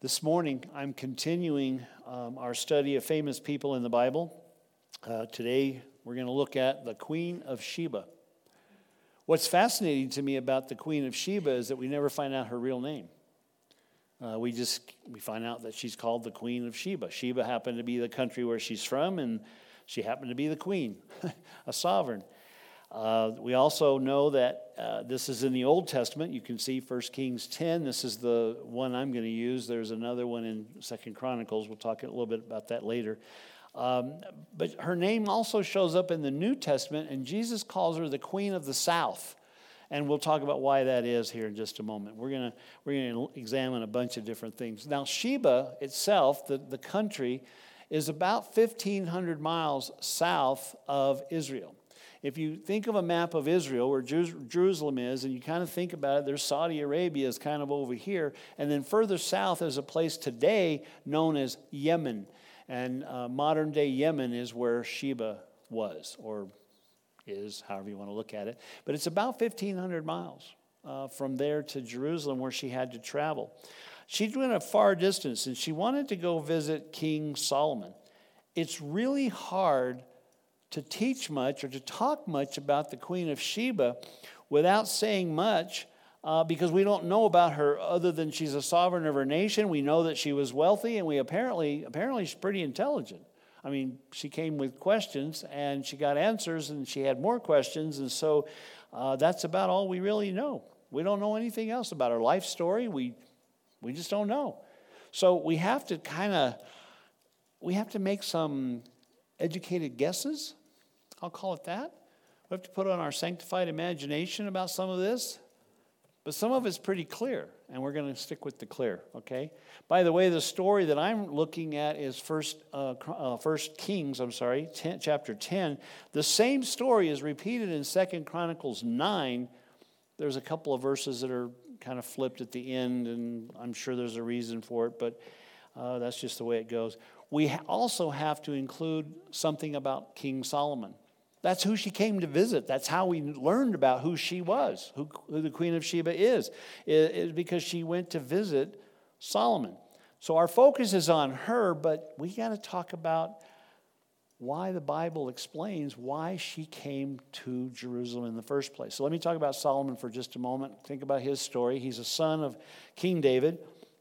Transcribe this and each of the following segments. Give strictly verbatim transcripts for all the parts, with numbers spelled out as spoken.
This morning, I'm continuing um, our study of famous people in the Bible. Uh, today, we're going to look at the Queen of Sheba. What's fascinating to me about the Queen of Sheba is that we never find out her real name. Uh, we just we find out that she's called the Queen of Sheba. Sheba happened to be the country where she's from, and she happened to be the queen, a sovereign. Uh, we also know that uh, this is in the Old Testament. You can see First Kings ten. This is the one I'm going to use. There's another one in Second Chronicles. We'll talk a little bit about that later. Um, but her name also shows up in the New Testament, and Jesus calls her the Queen of the South. And we'll talk about why that is here in just a moment. We're going to we're going to examine a bunch of different things. Now, Sheba itself, the, the country, is about fifteen hundred miles south of Israel. If you think of a map of Israel where Jerusalem is, and you kind of think about it, there's Saudi Arabia is kind of over here. And then further south is a place today known as Yemen. And uh, modern day Yemen is where Sheba was, or is, however you want to look at it. But it's about fifteen hundred miles uh, from there to Jerusalem where she had to travel. She went a far distance, and she wanted to go visit King Solomon. It's really hard to teach much or to talk much about the Queen of Sheba without saying much uh, because we don't know about her other than she's a sovereign of her nation. We know that she was wealthy, and we apparently, apparently she's pretty intelligent. I mean, she came with questions, and she got answers, and she had more questions, and so uh, that's about all we really know. We don't know anything else about her life story. We, we just don't know. So we have to kind of, we have to make some educated guesses, I'll call it that. We have to put on our sanctified imagination about some of this. But some of it's pretty clear, and we're going to stick with the clear, okay? By the way, the story that I'm looking at is First, uh, uh, First Kings, I'm sorry, ten, chapter ten. The same story is repeated in Second Chronicles nine. There's a couple of verses that are kind of flipped at the end, and I'm sure there's a reason for it, but uh, that's just the way it goes. We also have to include something about King Solomon. That's who she came to visit. That's how we learned about who she was, who, who the Queen of Sheba is, is because she went to visit Solomon. So our focus is on her, but we got to talk about why the Bible explains why she came to Jerusalem in the first place. So let me talk about Solomon for just a moment. Think about his story. He's a son of King David.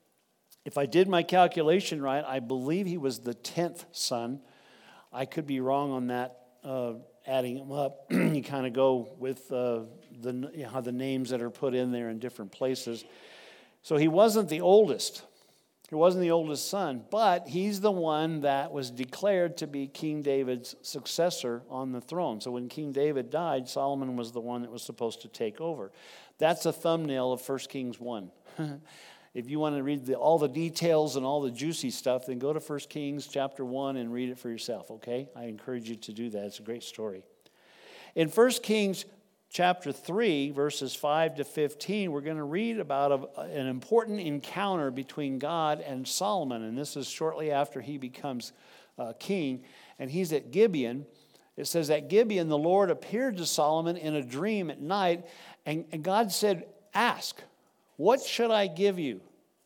If I did my calculation right, I believe he was the tenth son. I could be wrong on that, uh, adding them up. You kind of go with uh, the you know, the names that are put in there in different places. So he wasn't the oldest. He wasn't the oldest son, but he's the one that was declared to be King David's successor on the throne. So when King David died, Solomon was the one that was supposed to take over. That's a thumbnail of First Kings one. If you want to read the, all the details and all the juicy stuff, then go to First Kings chapter one and read it for yourself, okay? I encourage you to do that. It's a great story. In First Kings chapter three, verses five to fifteen, we're going to read about a, an important encounter between God and Solomon, and this is shortly after he becomes uh, king, and he's at Gibeon. It says, at Gibeon, the Lord appeared to Solomon in a dream at night, and, and God said, ask, what should I give you?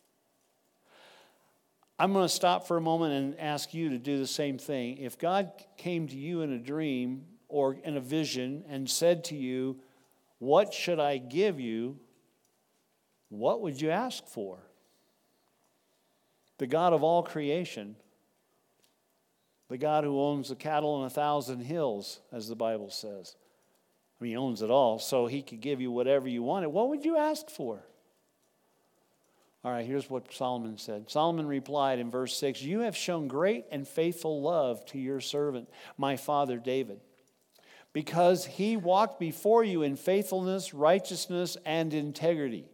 I'm going to stop for a moment and ask you to do the same thing. If God came to you in a dream or in a vision and said to you, what should I give you? What would you ask for? The God of all creation, the God who owns the cattle on a thousand hills, as the Bible says. I mean, he owns it all, so he could give you whatever you wanted. What would you ask for? All right, here's what Solomon said. Solomon replied in verse six, you have shown great and faithful love to your servant, my father David, because he walked before you in faithfulness, righteousness, and integrity.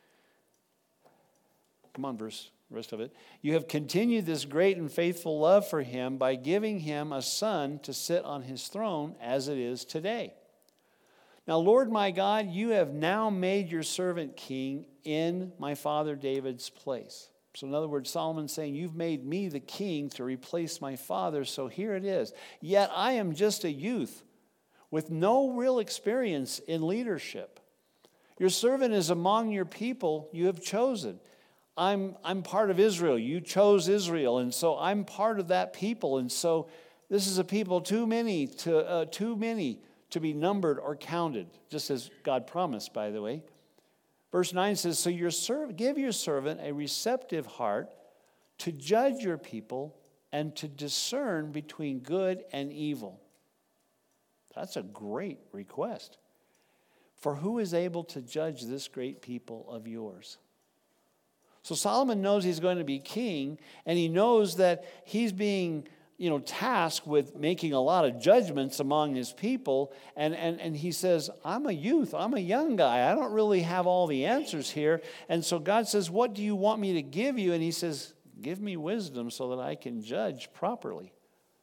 Come on, verse, rest of it. You have continued this great and faithful love for him by giving him a son to sit on his throne as it is today. Now, Lord my God, you have now made your servant king in my father David's place. So in other words, Solomon's saying, you've made me the king to replace my father, so here it is. Yet I am just a youth with no real experience in leadership. Your servant is among your people you have chosen. I'm, I'm part of Israel. You chose Israel, and so I'm part of that people. And so this is a people too many to uh, too many to be numbered or counted, just as God promised, by the way. Verse nine says, so your serv- give your servant a receptive heart to judge your people and to discern between good and evil. That's a great request. For who is able to judge this great people of yours? So Solomon knows he's going to be king, and he knows that he's being, you know, tasked with making a lot of judgments among his people. And, and, and he says, I'm a youth. I'm a young guy. I don't really have all the answers here. And so God says, what do you want me to give you? And he says, give me wisdom so that I can judge properly.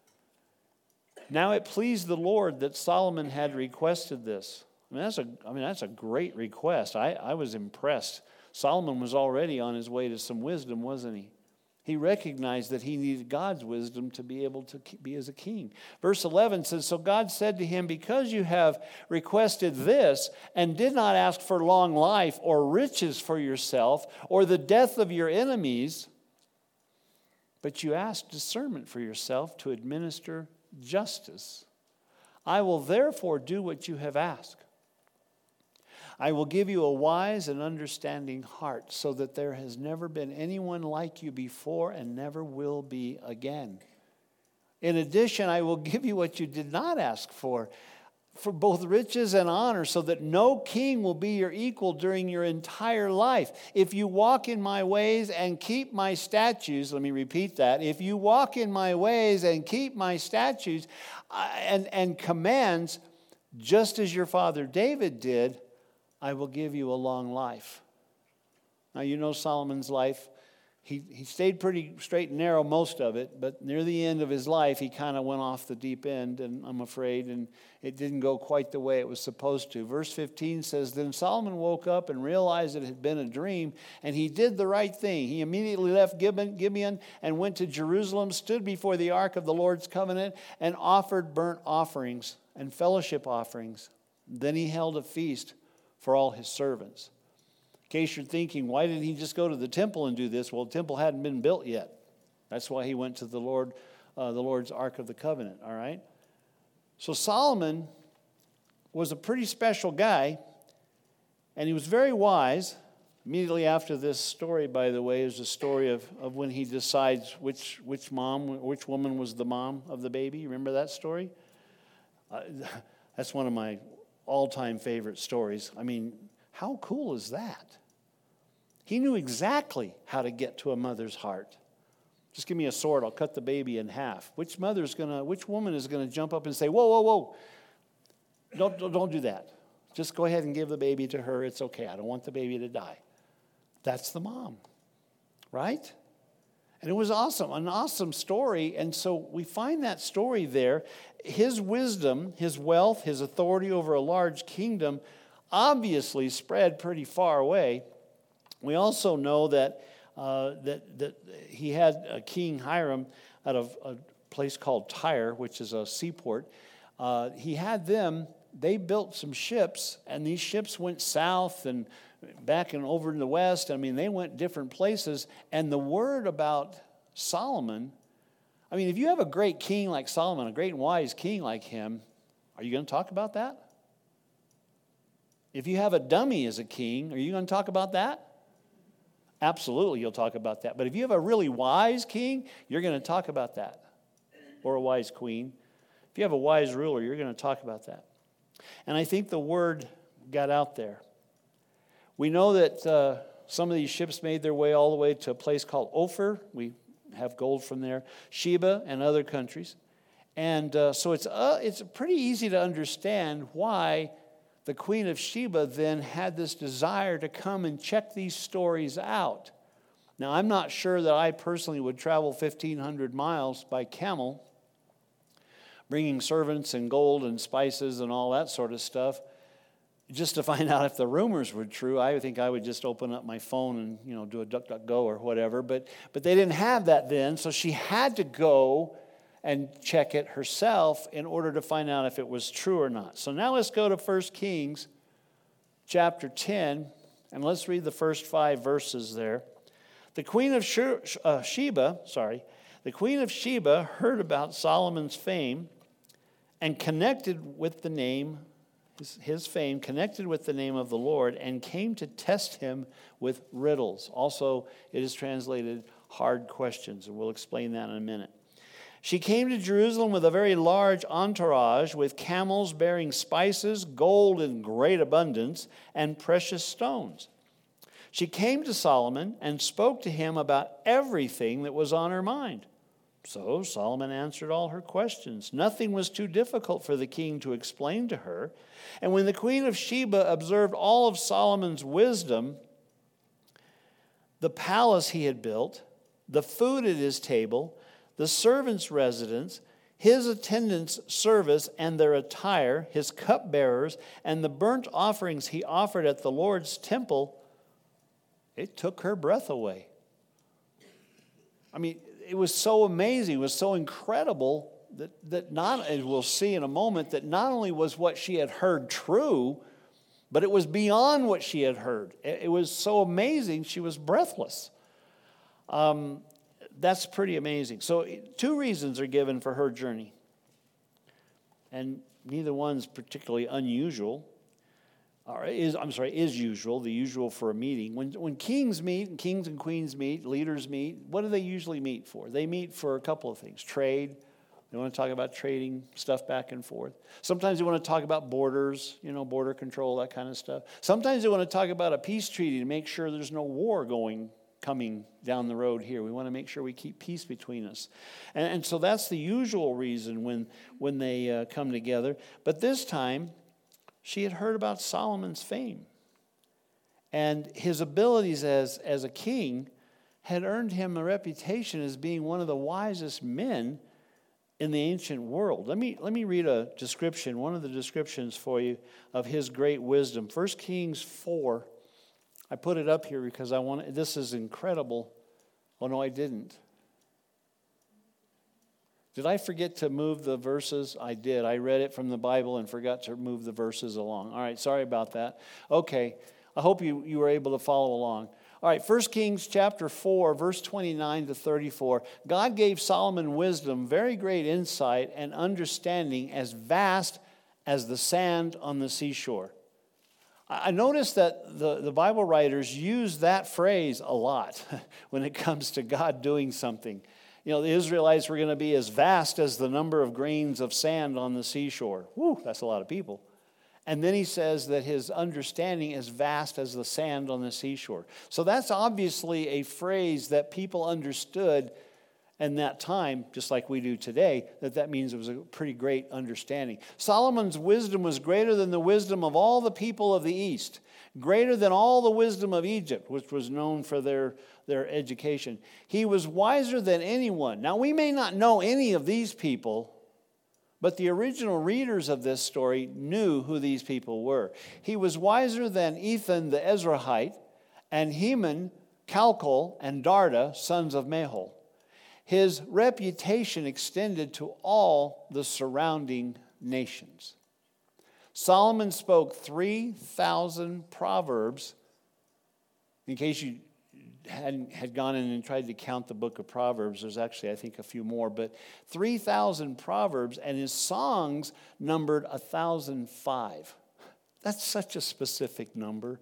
Now it pleased the Lord that Solomon had requested this. I mean, that's a, I mean, that's a great request. I, I was impressed. Solomon was already on his way to some wisdom, wasn't he? He recognized that he needed God's wisdom to be able to be as a king. Verse eleven says, so God said to him, because you have requested this and did not ask for long life or riches for yourself or the death of your enemies, but you asked discernment for yourself to administer justice, I will therefore do what you have asked. I will give you a wise and understanding heart so that there has never been anyone like you before and never will be again. In addition, I will give you what you did not ask for, for both riches and honor, so that no king will be your equal during your entire life. If you walk in my ways and keep my statutes, let me repeat that. If you walk in my ways and keep my statutes uh, and, and commands, just as your father David did, I will give you a long life. Now, you know Solomon's life. He, he stayed pretty straight and narrow most of it, but near the end of his life, he kind of went off the deep end, and I'm afraid, and it didn't go quite the way it was supposed to. Verse fifteen says, then Solomon woke up and realized it had been a dream, and he did the right thing. He immediately left Gibeon and went to Jerusalem, stood before the ark of the Lord's covenant, and offered burnt offerings and fellowship offerings. Then he held a feast for all his servants. In case you're thinking, why didn't he just go to the temple and do this? Well, the temple hadn't been built yet. That's why he went to the Lord, uh, the Lord's Ark of the Covenant, all right? So Solomon was a pretty special guy, and he was very wise. Immediately after this story, by the way, is the story of, of when he decides which, which mom, which woman was the mom of the baby. You remember that story? Uh, that's one of my all-time favorite stories. I mean, how cool is that? He knew exactly how to get to a mother's heart. Just give me a sword, I'll cut the baby in half. Which mother's gonna, which woman is gonna jump up and say, whoa, whoa, whoa, don't, don't, don't do that. Just go ahead and give the baby to her. It's okay. I don't want the baby to die. That's the mom, right? And it was awesome, an awesome story. And so we find that story there. His wisdom, his wealth, his authority over a large kingdom obviously spread pretty far away. We also know that uh, that that he had a King Hiram out of a place called Tyre, which is a seaport. Uh, he had them. They built some ships, and these ships went south and back and over in the west. I mean, they went different places. And the word about Solomon, I mean, if you have a great king like Solomon, a great and wise king like him, are you going to talk about that? If you have a dummy as a king, are you going to talk about that? Absolutely, you'll talk about that. But if you have a really wise king, you're going to talk about that. Or a wise queen. If you have a wise ruler, you're going to talk about that. And I think the word got out there. We know that uh, some of these ships made their way all the way to a place called Ophir. We have gold from there. Sheba and other countries. And uh, so it's uh, it's pretty easy to understand why the Queen of Sheba then had this desire to come and check these stories out. Now, I'm not sure that I personally would travel fifteen hundred miles by camel, bringing servants and gold and spices and all that sort of stuff, just to find out if the rumors were true. I think I would just open up my phone and, you know, do a DuckDuckGo or whatever. But, but they didn't have that then, so she had to go and check it herself in order to find out if it was true or not. So now let's go to First Kings chapter ten, and let's read the first five verses there. The queen of Sheba, sorry, the queen of Sheba heard about Solomon's fame and connected with the name, his, his fame, connected with the name of the Lord, and came to test him with riddles. Also, it is translated hard questions, and we'll explain that in a minute. She came to Jerusalem with a very large entourage, with camels bearing spices, gold in great abundance, and precious stones. She came to Solomon and spoke to him about everything that was on her mind. So Solomon answered all her questions. Nothing was too difficult for the king to explain to her. And when the queen of Sheba observed all of Solomon's wisdom, the palace he had built, the food at his table, the servants' residence, his attendants' service and their attire, his cupbearers, and the burnt offerings he offered at the Lord's temple, it took her breath away. I mean, it was so amazing, it was so incredible that, that not, as we'll see in a moment, that not only was what she had heard true, but it was beyond what she had heard. It was so amazing, she was breathless. Um, that's pretty amazing. So two reasons are given for her journey. And neither one's particularly unusual. Or is, I'm sorry, is usual, the usual for a meeting. When, when kings meet, and kings and queens meet, leaders meet, what do they usually meet for? They meet for a couple of things. Trade. They want to talk about trading stuff back and forth. Sometimes they want to talk about borders, you know, border control, that kind of stuff. Sometimes they want to talk about a peace treaty to make sure there's no war going, coming down the road here. We want to make sure we keep peace between us. And, and so that's the usual reason when, when they uh, come together. But this time, she had heard about Solomon's fame. And his abilities as, as a king had earned him a reputation as being one of the wisest men in the ancient world. Let me, let me read a description, one of the descriptions for you of his great wisdom. First Kings four. I put it up here because I want, this is incredible. Oh, no, I didn't. Did I forget to move the verses? I did. I read it from the Bible and forgot to move the verses along. All right, sorry about that. Okay, I hope you, you were able to follow along. All right, First Kings chapter four, verse twenty-nine to thirty-four. God gave Solomon wisdom, very great insight, and understanding as vast as the sand on the seashore. I noticed that the, the Bible writers use that phrase a lot when it comes to God doing something. You know, the Israelites were going to be as vast as the number of grains of sand on the seashore. Whew, that's a lot of people. And then he says that his understanding is vast as the sand on the seashore. So that's obviously a phrase that people understood in that time, just like we do today, that that means it was a pretty great understanding. Solomon's wisdom was greater than the wisdom of all the people of the East, greater than all the wisdom of Egypt, which was known for their, their education. He was wiser than anyone. Now, we may not know any of these people, but the original readers of this story knew who these people were. He was wiser than Ethan the Ezrahite, and Heman, Calcol, and Darda, sons of Mahol. His reputation extended to all the surrounding nations. Solomon spoke three thousand proverbs. In case you hadn't had gone in and tried to count the book of Proverbs, there's actually, I think, a few more, but three thousand proverbs, and his songs numbered one thousand five. That's such a specific number.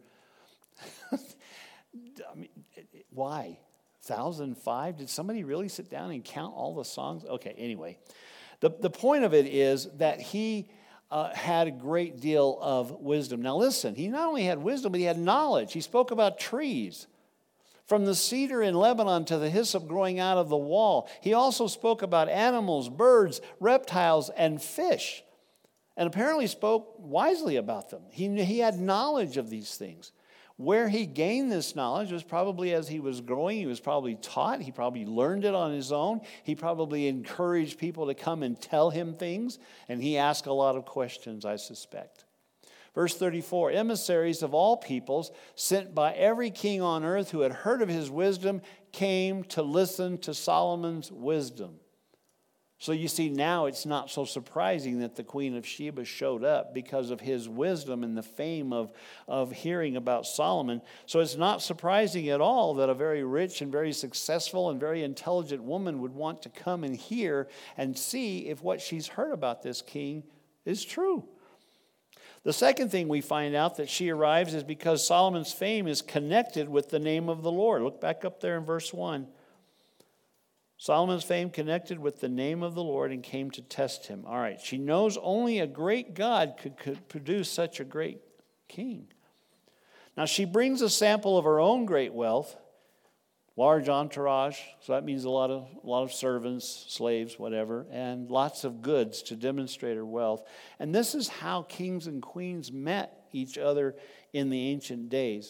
I mean, why? one thousand five? Did somebody really sit down and count all the songs? Okay, anyway. The, the point of it is that he uh, had a great deal of wisdom. Now listen, he not only had wisdom, but he had knowledge. He spoke about trees. From the cedar in Lebanon to the hyssop growing out of the wall. He also spoke about animals, birds, reptiles, and fish. And apparently spoke wisely about them. He, he had knowledge of these things. Where he gained this knowledge was probably as he was growing. He was probably taught. He probably learned it on his own. He probably encouraged people to come and tell him things. And he asked a lot of questions, I suspect. Verse thirty-four, emissaries of all peoples, sent by every king on earth who had heard of his wisdom, came to listen to Solomon's wisdom. So you see, now it's not so surprising that the Queen of Sheba showed up because of his wisdom and the fame of, of hearing about Solomon. So it's not surprising at all that a very rich and very successful and very intelligent woman would want to come and hear and see if what she's heard about this king is true. The second thing we find out that she arrives is because Solomon's fame is connected with the name of the Lord. Look back up there in verse one. Solomon's fame connected with the name of the Lord and came to test him. All right, she knows only a great God could, could produce such a great king. Now, she brings a sample of her own great wealth, large entourage, so that means a lot of, a lot of servants, slaves, whatever, and lots of goods to demonstrate her wealth. And this is how kings and queens met each other in the ancient days.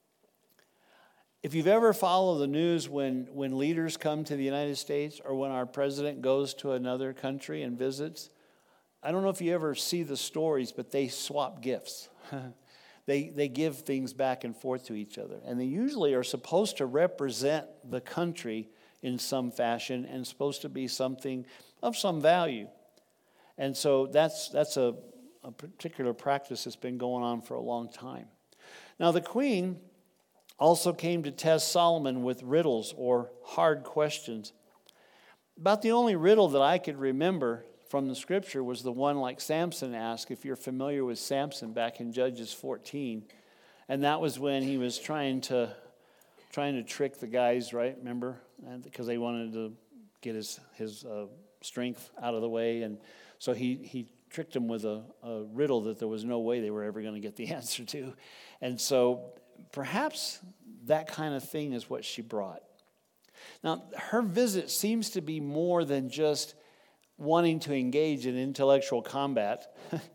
If you've ever followed the news when, when leaders come to the United States or when our president goes to another country and visits, I don't know if you ever see the stories, but they swap gifts. they, they give things back and forth to each other. And they usually are supposed to represent the country in some fashion and supposed to be something of some value. And so that's, that's a, a particular practice that's been going on for a long time. Now the queen also came to test Solomon with riddles or hard questions. About the only riddle that I could remember from the scripture was the one like Samson asked, if you're familiar with Samson back in Judges fourteen. And that was when he was trying to trying to trick the guys, right? Remember? And because they wanted to get his, his uh, strength out of the way. And so he, he tricked them with a, a riddle that there was no way they were ever going to get the answer to. And so perhaps that kind of thing is what she brought. Now, her visit seems to be more than just wanting to engage in intellectual combat.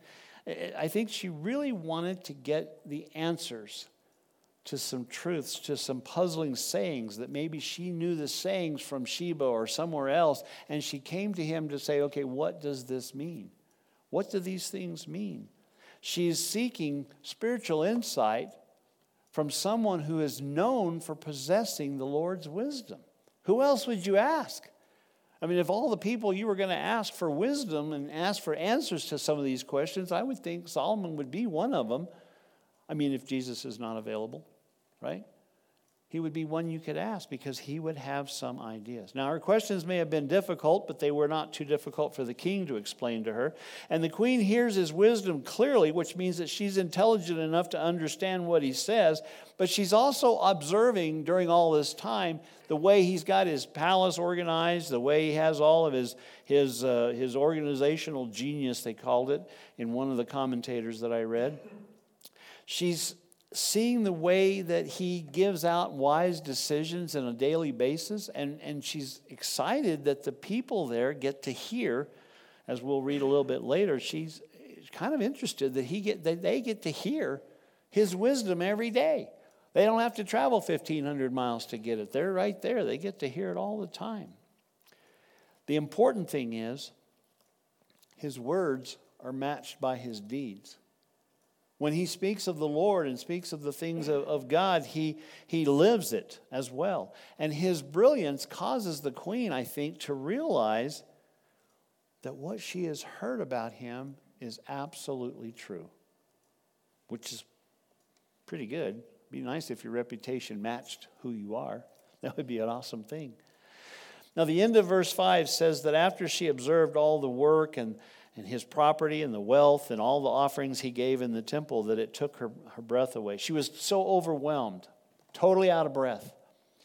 I think she really wanted to get the answers to some truths, to some puzzling sayings that maybe she knew the sayings from Sheba or somewhere else, and she came to him to say, okay, what does this mean? What do these things mean? She's seeking spiritual insight from someone who is known for possessing the Lord's wisdom. Who else would you ask? I mean, if all the people you were going to ask for wisdom and ask for answers to some of these questions, I would think Solomon would be one of them. I mean, if Jesus is not available, right? He would be one you could ask because he would have some ideas. Now, her questions may have been difficult, but they were not too difficult for the king to explain to her. And the queen hears his wisdom clearly, which means that she's intelligent enough to understand what he says, but she's also observing during all this time the way he's got his palace organized, the way he has all of his, his, uh, his organizational genius, they called it, in one of the commentators that I read. She's seeing the way that he gives out wise decisions on a daily basis, and, and she's excited that the people there get to hear, as we'll read a little bit later, she's kind of interested that he get that they get to hear his wisdom every day. They don't have to travel fifteen hundred miles to get it. They're right there. They get to hear it all the time. The important thing is his words are matched by his deeds. When he speaks of the Lord and speaks of the things of, of God, he, he lives it as well. And his brilliance causes the queen, I think, to realize that what she has heard about him is absolutely true, which is pretty good. It'd be nice if your reputation matched who you are. That would be an awesome thing. Now, the end of verse five says that after she observed all the work and and his property and the wealth and all the offerings he gave in the temple, that it took her, her breath away. She was so overwhelmed, totally out of breath.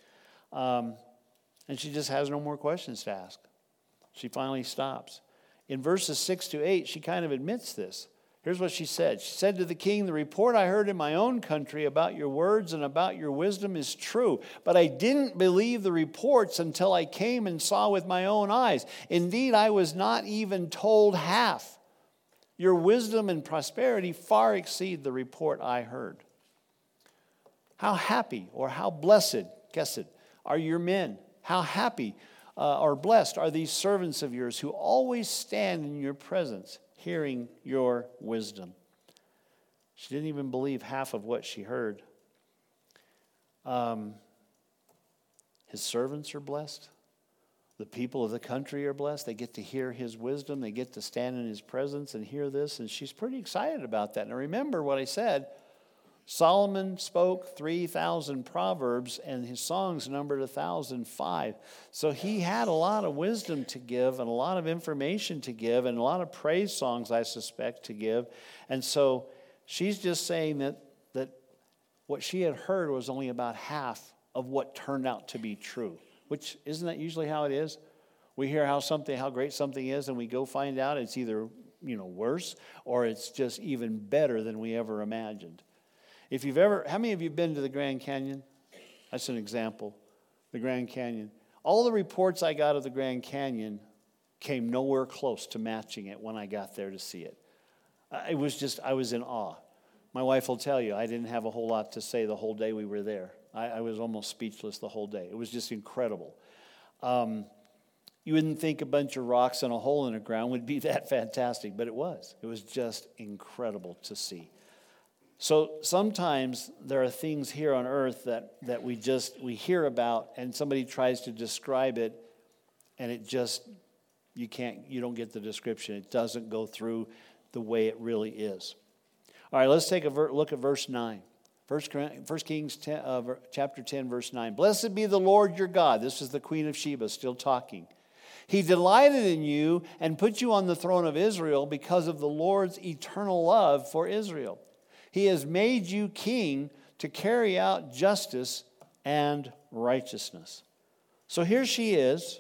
Um, and she just has no more questions to ask. She finally stops. In verses six to eight, she kind of admits this. Here's what she said. She said to the king, "The report I heard in my own country about your words and about your wisdom is true, but I didn't believe the reports until I came and saw with my own eyes. Indeed, I was not even told half. Your wisdom and prosperity far exceed the report I heard. How happy or how blessed, guess it, are your men? How happy uh, or blessed are these servants of yours who always stand in your presence, hearing your wisdom." She didn't even believe half of what she heard. Um, his servants are blessed. The people of the country are blessed. They get to hear his wisdom. They get to stand in his presence and hear this. And she's pretty excited about that. Now remember what I said. Solomon spoke three thousand proverbs, and his songs numbered one thousand five. So he had a lot of wisdom to give and a lot of information to give and a lot of praise songs, I suspect, to give. And so she's just saying that, that what she had heard was only about half of what turned out to be true. Which, isn't that usually how it is? We hear how something, how great something is, and we go find out it's either, you know, worse or it's just even better than we ever imagined. If you've ever, how many of you have been to the Grand Canyon? That's an example, the Grand Canyon. All the reports I got of the Grand Canyon came nowhere close to matching it when I got there to see it. Uh, it was just, I was in awe. My wife will tell you, I didn't have a whole lot to say the whole day we were there. I, I was almost speechless the whole day. It was just incredible. Um, you wouldn't think a bunch of rocks and a hole in the ground would be that fantastic, but it was. It was just incredible to see. So sometimes there are things here on earth that, that we just, we hear about and somebody tries to describe it and it just, you can't, you don't get the description. It doesn't go through the way it really is. All right, let's take a ver- look at verse nine. First, First Kings ten, uh, chapter ten, verse nine. Blessed be the Lord your God. This is the Queen of Sheba still talking. He delighted in you and put you on the throne of Israel because of the Lord's eternal love for Israel. He has made you king to carry out justice and righteousness. So here she is,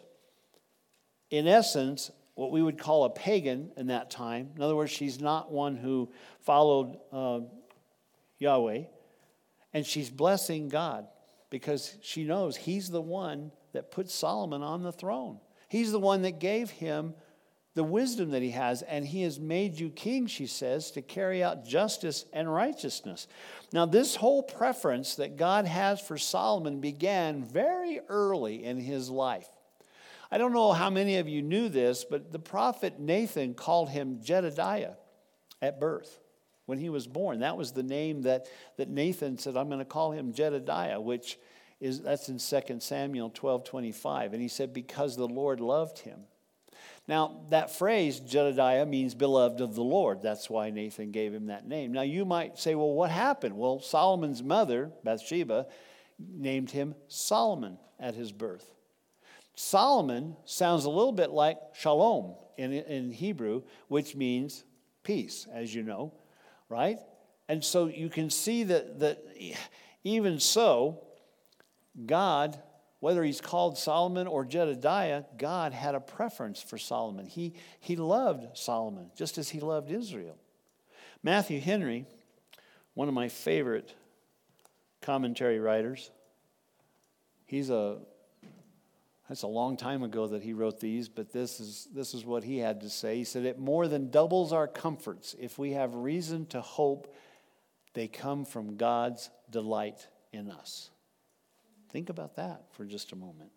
in essence, what we would call a pagan in that time. In other words, she's not one who followed uh, Yahweh. And she's blessing God because she knows he's the one that put Solomon on the throne. He's the one that gave him the wisdom that he has. And he has made you king, she says, to carry out justice and righteousness. Now, this whole preference that God has for Solomon began very early in his life. I don't know how many of you knew this, but the prophet Nathan called him Jedediah at birth. When he was born, that was the name that, that Nathan said, I'm going to call him Jedediah, which is, that's in Second Samuel twelve twenty-five. And he said, because the Lord loved him. Now, that phrase, Jedediah, means beloved of the Lord. That's why Nathan gave him that name. Now, you might say, well, what happened? Well, Solomon's mother, Bathsheba, named him Solomon at his birth. Solomon sounds a little bit like shalom in, in Hebrew, which means peace, as you know. Right? And so you can see that, that even so, God, whether he's called Solomon or Jedediah, God had a preference for Solomon. He, he loved Solomon just as he loved Israel. Matthew Henry, one of my favorite commentary writers, he's a, that's a long time ago that he wrote these, but this is this is what he had to say. He said, it more than doubles our comforts if we have reason to hope they come from God's delight in us. Think about that for just a moment.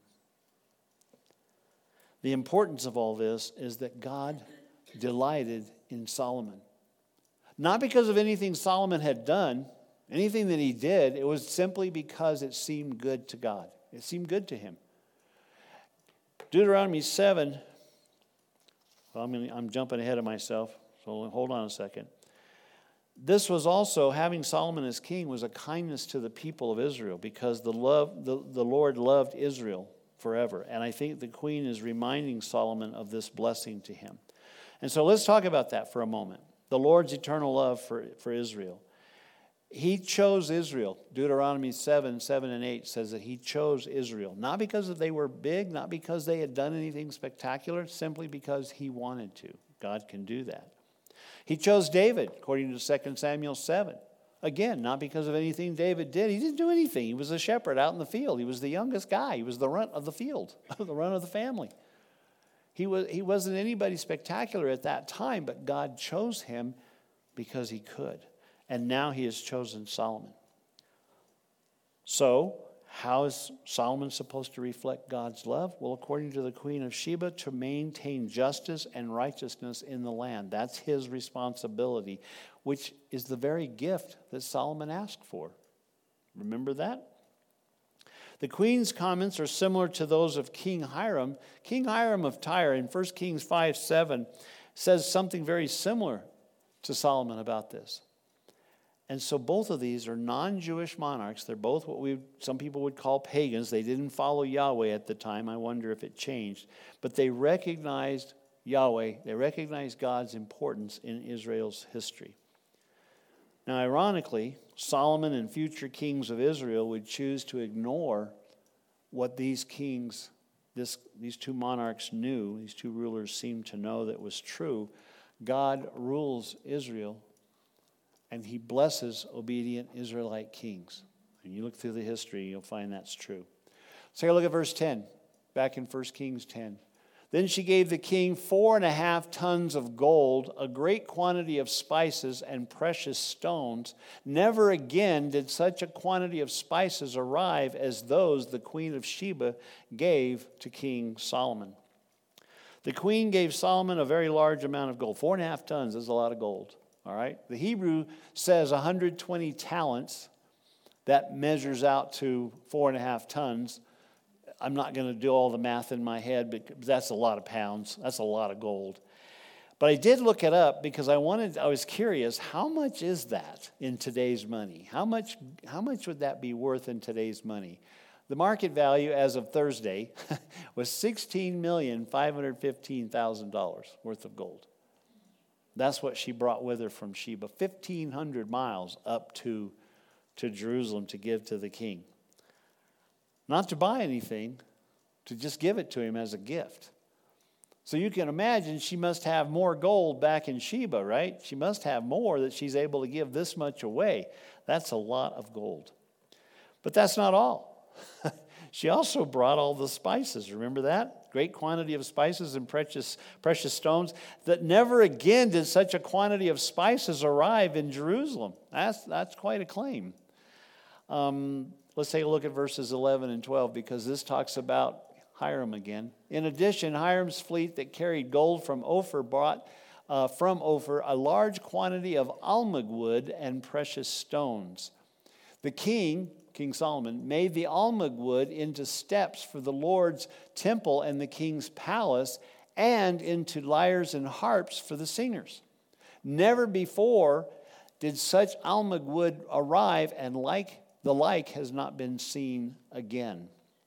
The importance of all this is that God delighted in Solomon. Not because of anything Solomon had done, anything that he did, it was simply because it seemed good to God. It seemed good to him. Deuteronomy seven, well, I'm, gonna, I'm jumping ahead of myself, so hold on a second. This was also, having Solomon as king, was a kindness to the people of Israel because the, love, the, the Lord loved Israel forever. And I think the queen is reminding Solomon of this blessing to him. And so let's talk about that for a moment. The Lord's eternal love for, for Israel. He chose Israel. Deuteronomy seven, seven and eight says that he chose Israel. Not because they were big, not because they had done anything spectacular, simply because he wanted to. God can do that. He chose David, according to Second Samuel seven. Again, not because of anything David did. He didn't do anything. He was a shepherd out in the field. He was the youngest guy. He was the runt of the field, the runt of the family. He, was, he wasn't anybody spectacular at that time, but God chose him because he could. And now he has chosen Solomon. So, how is Solomon supposed to reflect God's love? Well, according to the Queen of Sheba, to maintain justice and righteousness in the land. That's his responsibility, which is the very gift that Solomon asked for. Remember that? The queen's comments are similar to those of King Hiram. King Hiram of Tyre in First Kings five seven says something very similar to Solomon about this. And so both of these are non-Jewish monarchs. They're both what we some people would call pagans. They didn't follow Yahweh at the time. I wonder if it changed. But they recognized Yahweh. They recognized God's importance in Israel's history. Now, ironically, Solomon and future kings of Israel would choose to ignore what these kings, this, these two monarchs knew, these two rulers seemed to know that was true. God rules Israel, and he blesses obedient Israelite kings. And you look through the history, you'll find that's true. Let's take a look at verse ten, back in First Kings ten. Then she gave the king four and a half tons of gold, a great quantity of spices and precious stones. Never again did such a quantity of spices arrive as those the queen of Sheba gave to King Solomon. The queen gave Solomon a very large amount of gold. Four and a half tons is a lot of gold. All right. The Hebrew says one hundred twenty talents. That measures out to four and a half tons. I'm not going to do all the math in my head, but that's a lot of pounds. That's a lot of gold. But I did look it up because I wanted, I was curious, how much is that in today's money? How much, how much would that be worth in today's money? The market value as of Thursday was sixteen million five hundred fifteen thousand dollars worth of gold. That's what she brought with her from Sheba, fifteen hundred miles up to, to Jerusalem to give to the king. Not to buy anything, to just give it to him as a gift. So you can imagine she must have more gold back in Sheba, right? She must have more that she's able to give this much away. That's a lot of gold. But that's not all. She also brought all the spices. Remember that? Great quantity of spices and precious, precious stones. That never again did such a quantity of spices arrive in Jerusalem. That's, that's quite a claim. Um... Let's take a look at verses eleven and twelve because this talks about Hiram again. In addition, Hiram's fleet that carried gold from Ophir brought uh, from Ophir a large quantity of almug wood and precious stones. The king, King Solomon, made the almug wood into steps for the Lord's temple and the king's palace and into lyres and harps for the singers. Never before did such almug wood arrive, and like the like has not been seen again.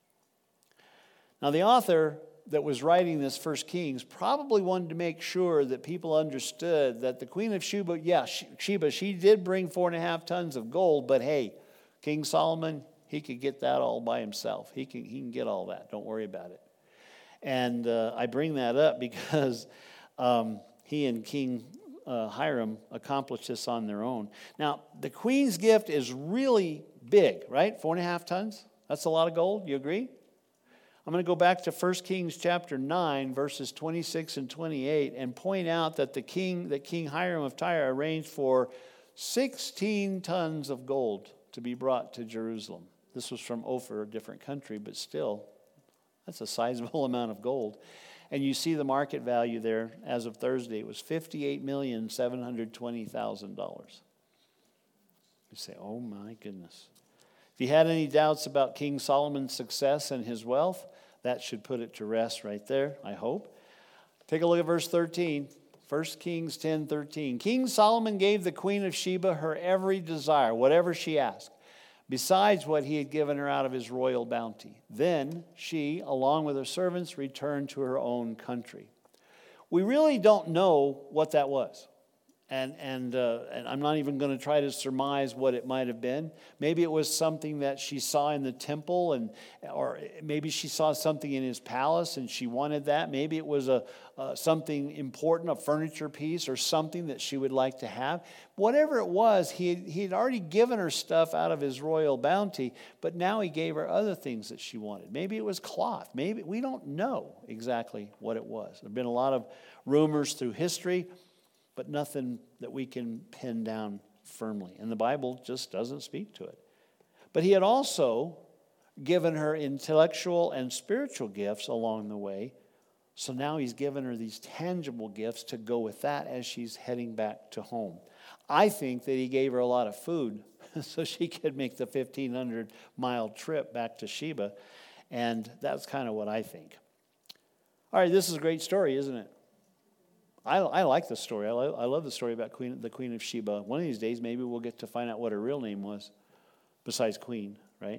Now, the author that was writing this First Kings probably wanted to make sure that people understood that the queen of Sheba, yeah, Sheba, she did bring four and a half tons of gold, but hey, King Solomon, he could get that all by himself. He can, he can get all that. Don't worry about it. And uh, I bring that up because um, he and King uh, Hiram accomplished this on their own. Now, the queen's gift is really big, right? Four and a half tons. That's a lot of gold. You agree? I'm going to go back to First Kings chapter nine, verses twenty-six and twenty-eight, and point out that the king, that King Hiram of Tyre arranged for sixteen tons of gold to be brought to Jerusalem. This was from Ophir, a different country, but still, that's a sizable amount of gold. And you see the market value there as of Thursday. It was fifty-eight million seven hundred twenty thousand dollars. You say, oh my goodness. If you had any doubts about King Solomon's success and his wealth, that should put it to rest right there, I hope. Take a look at verse thirteen. First Kings ten thirteen. King Solomon gave the queen of Sheba her every desire, whatever she asked, besides what he had given her out of his royal bounty. Then she, along with her servants, returned to her own country. We really don't know what that was. And, and, uh, and I'm not even going to try to surmise what it might have been. Maybe it was something that she saw in the temple, and or maybe she saw something in his palace and she wanted that. Maybe it was a uh, something important, a furniture piece or something that she would like to have. Whatever it was, he had, he had already given her stuff out of his royal bounty, but now he gave her other things that she wanted. Maybe it was cloth. Maybe we don't know exactly what it was. There have been a lot of rumors through history, but nothing that we can pin down firmly. And the Bible just doesn't speak to it. But he had also given her intellectual and spiritual gifts along the way. So now he's given her these tangible gifts to go with that as she's heading back to home. I think that he gave her a lot of food so she could make the fifteen hundred mile trip back to Sheba. And that's kind of what I think. All right, this is a great story, isn't it? I, I like the story. I, lo- I love the story about Queen, the Queen of Sheba. One of these days, maybe we'll get to find out what her real name was, besides Queen, right?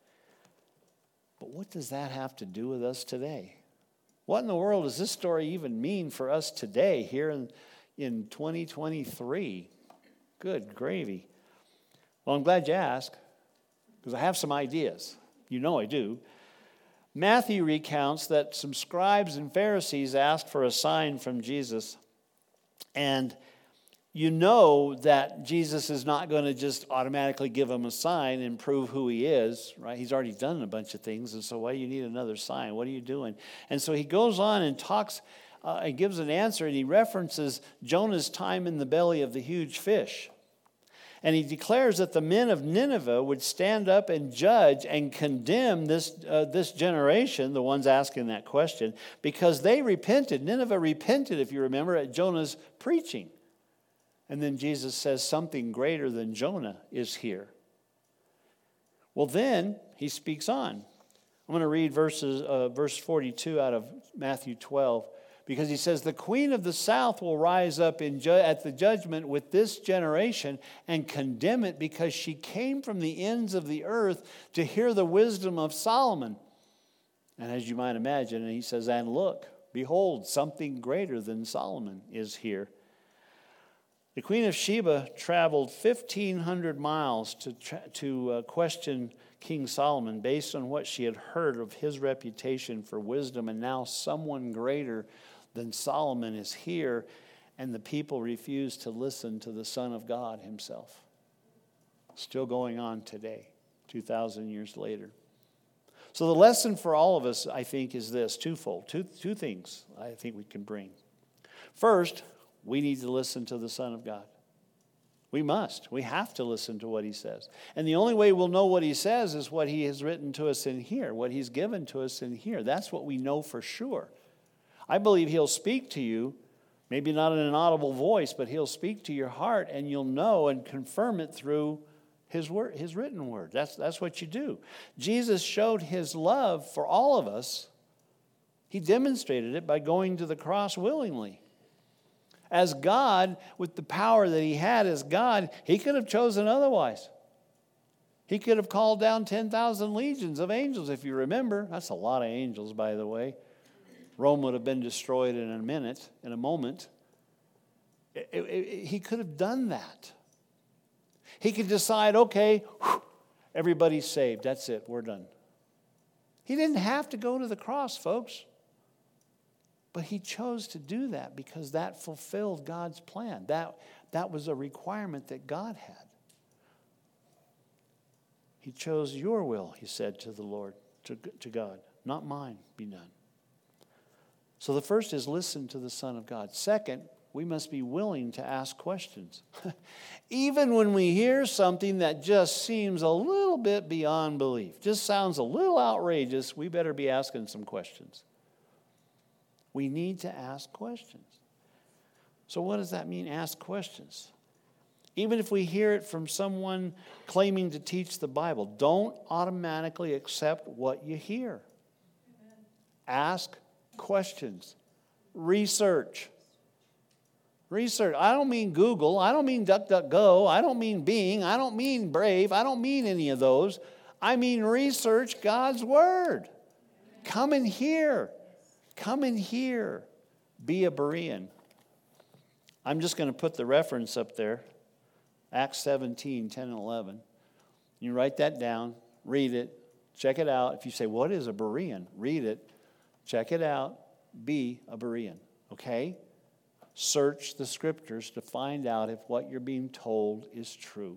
But what does that have to do with us today? What in the world does this story even mean for us today, here in, in twenty twenty-three? Good gravy. Well, I'm glad you asked, because I have some ideas. You know I do. Matthew recounts that some scribes and Pharisees asked for a sign from Jesus. And you know that Jesus is not going to just automatically give them a sign and prove who he is, right? He's already done a bunch of things, and so why do you need another sign? What are you doing? And so he goes on and talks uh, and gives an answer, and he references Jonah's time in the belly of the huge fish. And he declares that the men of Nineveh would stand up and judge and condemn this, uh, this generation, the ones asking that question, because they repented. Nineveh repented, if you remember, at Jonah's preaching. And then Jesus says something greater than Jonah is here. Well, then he speaks on. I'm going to read verses, uh, verse forty-two out of Matthew twelve. Because he says, the queen of the south will rise up in ju- at the judgment with this generation and condemn it, because she came from the ends of the earth to hear the wisdom of Solomon. And as you might imagine, he says, and look, behold, something greater than Solomon is here. The Queen of Sheba traveled fifteen hundred miles to, tra- to uh, question King Solomon based on what she had heard of his reputation for wisdom, and now someone greater than Solomon is here, and the people refuse to listen to the Son of God himself. Still going on today, two thousand years later. So the lesson for all of us, I think, is this, twofold. Two, two things I think we can bring. First, we need to listen to the Son of God. We must. We have to listen to what he says. And the only way we'll know what he says is what he has written to us in here, what he's given to us in here. That's what we know for sure. I believe he'll speak to you, maybe not in an audible voice, but he'll speak to your heart, and you'll know and confirm it through his word, his written word. That's, that's what you do. Jesus showed his love for all of us. He demonstrated it by going to the cross willingly. As God, with the power that he had as God, he could have chosen otherwise. He could have called down ten thousand legions of angels, if you remember. That's a lot of angels, by the way. Rome would have been destroyed in a minute, in a moment. It, it, it, he could have done that. He could decide, okay, whew, everybody's saved. That's it. We're done. He didn't have to go to the cross, folks. But he chose to do that because that fulfilled God's plan. That, that was a requirement that God had. He chose your will, he said to the Lord, to, to God, not mine be done. So the first is listen to the Son of God. Second, we must be willing to ask questions. Even when we hear something that just seems a little bit beyond belief, just sounds a little outrageous, we better be asking some questions. We need to ask questions. So what does that mean, ask questions? Even if we hear it from someone claiming to teach the Bible, don't automatically accept what you hear. Amen. Ask questions. Research. Research. I don't mean Google. I don't mean DuckDuckGo. I don't mean Bing. I don't mean Brave. I don't mean any of those. I mean research God's Word. Amen. Come and hear. Come in here, be a Berean. I'm just going to put the reference up there, Acts seventeen, ten and eleven. You write that down, read it, check it out. If you say, what is a Berean? Read it, check it out, be a Berean, okay? Search the scriptures to find out if what you're being told is true.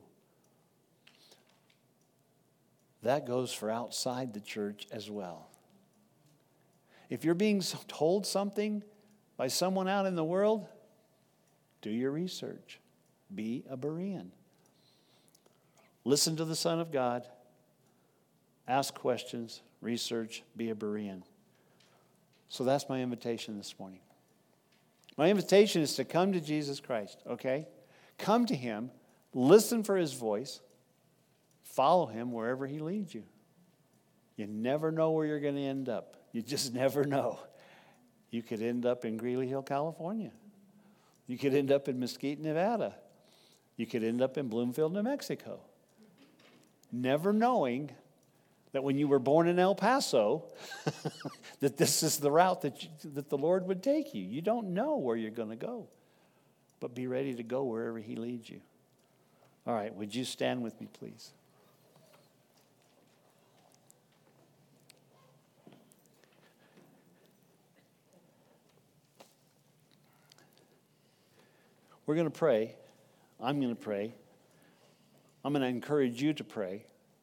That goes for outside the church as well. If you're being told something by someone out in the world, do your research. Be a Berean. Listen to the Son of God. Ask questions. Research. Be a Berean. So that's my invitation this morning. My invitation is to come to Jesus Christ, okay? Come to him. Listen for his voice. follow him wherever he leads you. You never know where you're going to end up. You just never know. You could end up in Greeley Hill, California. You could end up in Mesquite, Nevada. You could end up in Bloomfield, New Mexico. Never knowing that when you were born in El Paso, that this is the route that, you, that the Lord would take you. You don't know where you're going to go. But be ready to go wherever he leads you. All right, would you stand with me, please? We're going to pray. I'm going to pray. I'm going to encourage you to pray.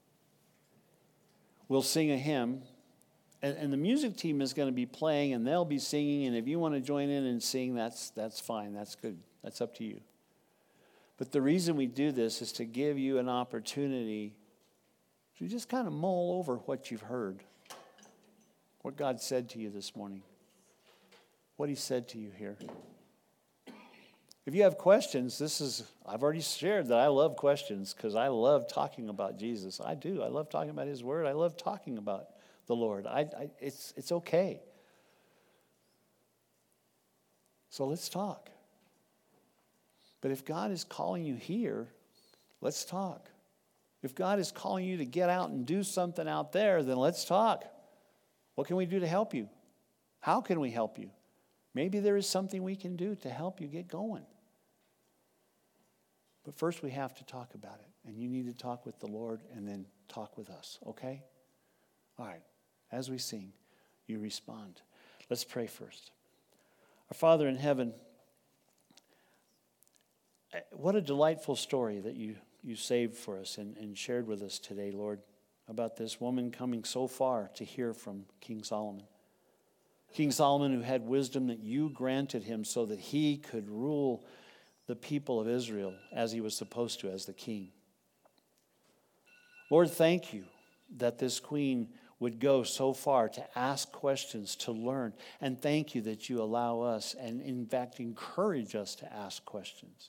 We'll sing a hymn. And, and the music team is going to be playing, and they'll be singing. And if you want to join in and sing, that's, that's fine. That's good. That's up to you. But the reason we do this is to give you an opportunity to just kind of mull over what you've heard. What God said to you this morning. What he said to you here. If you have questions, this is, I've already shared that I love questions because I love talking about Jesus. I do. I love talking about his word. I love talking about the Lord. I, I, it's, it's okay. So let's talk. But if God is calling you here, let's talk. If God is calling you to get out and do something out there, then let's talk. What can we do to help you? How can we help you? Maybe there is something we can do to help you get going. But first we have to talk about it. And you need to talk with the Lord and then talk with us, okay? All right. As we sing, you respond. Let's pray first. Our Father in heaven, what a delightful story that you, you saved for us and, and shared with us today, Lord, about this woman coming so far to hear from King Solomon. King Solomon, who had wisdom that you granted him so that he could rule the people of Israel as he was supposed to, as the king. Lord, thank you that this queen would go so far to ask questions, to learn. And thank you that you allow us and, in fact, encourage us to ask questions.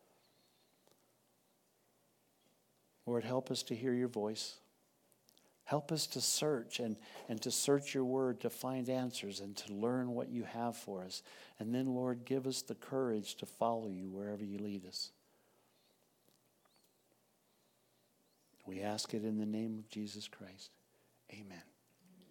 Lord, help us to hear your voice. Help us to search and, and to search your word to find answers and to learn what you have for us. And then, Lord, give us the courage to follow you wherever you lead us. We ask it in the name of Jesus Christ. Amen.